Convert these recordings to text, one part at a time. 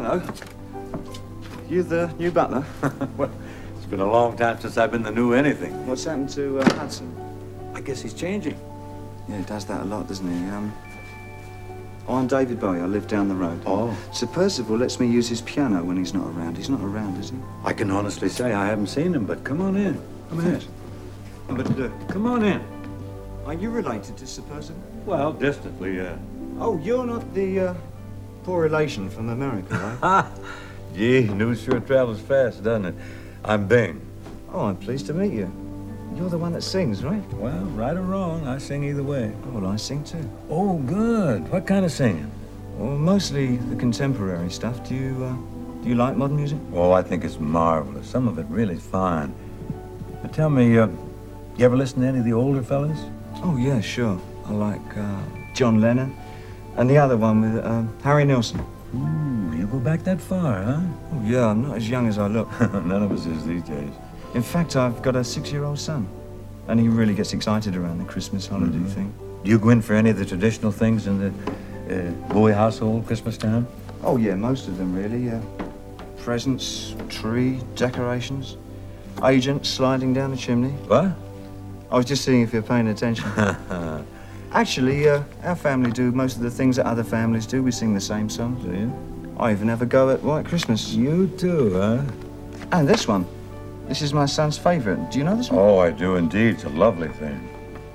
Hello. You the new butler? Well, it's been a long time since I've been the new anything. What's happened to Hudson? I guess he's changing. Yeah, he does that a lot, doesn't he? I'm David Bowie. I live down the road. Oh. Sir Percival lets me use his piano when he's not around. He's not around, is he? I can honestly say I haven't seen him, but come on in. Come in. But Come on in. are you related to Sir Percival? Well, distantly, yeah. Oh, you're not the poor relation from America, right? Ha! Gee, news sure travels fast, doesn't it? I'm Bing. Oh, I'm pleased to meet you. You're the one that sings, right? Well, right or wrong, I sing either way. Oh, well, I sing too. Oh, good. What kind of singing? Well, mostly the contemporary stuff. Do you like modern music? Oh, I think it's marvelous. Some of it really fine. But tell me, you ever listen to any of the older fellas? Oh, yeah, sure. I like John Lennon and the other one with Harry Nilsson. Ooh, you go back that far, huh? Oh, yeah, I'm not as young as I look. None of us is these days. In fact, I've got a 6-year-old son, and he really gets excited around the Christmas holiday thing. Do you go in for any of the traditional things in the Bowie household Christmas time? Oh, yeah, most of them, really. Presents, tree, decorations, agents sliding down the chimney. What? I was just seeing if you're paying attention. Actually, our family do most of the things that other families do. We sing the same songs. Do you? I even have a go at White Christmas. You too, huh? And this one. This is my son's favorite. Do you know this one? Oh, I do indeed. It's a lovely thing.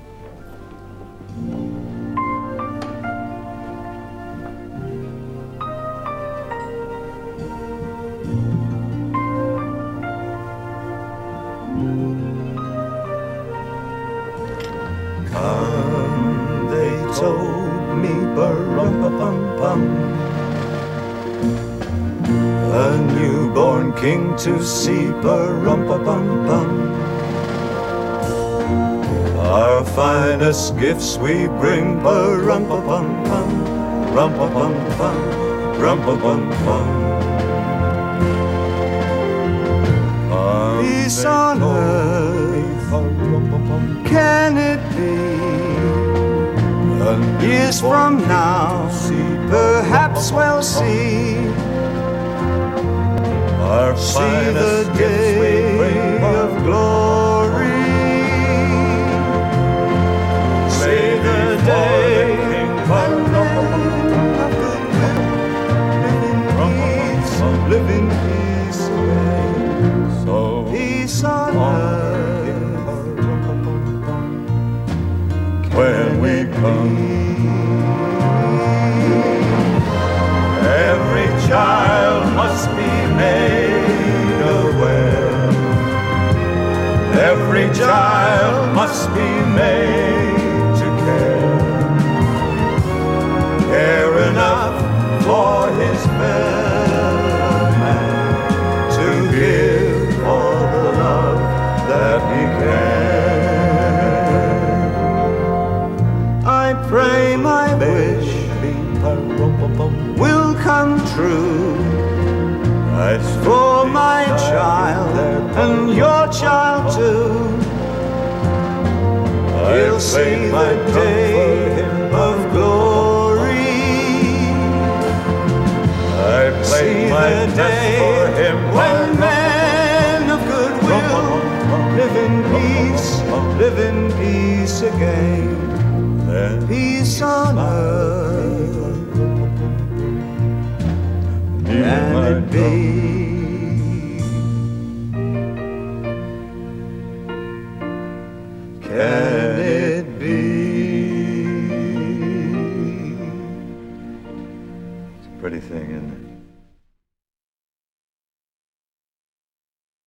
Come, they told me, ba-rum-pa-pum-pum, a newborn king to see, ba-rum-pa-pum-pum. Our finest gifts we bring, ba-rum-pa-pum-pum, rum-pa-pum-pum, rum-pa-pum-pum. Peace on earth, can it be? Years from now, perhaps we'll see the day of glory. See the day when men of goodwill live in peace again. So peace on earth when we come. Every child must be made aware. Every child must be made to care enough for his fellow man, to give all the love that he can. I pray my wish will come true. As for my child and your child too, he'll see the day of glory. I play my day for him when men of goodwill live in peace again. Peace on earth. Can it be? Can it be? It's a pretty thing, isn't it?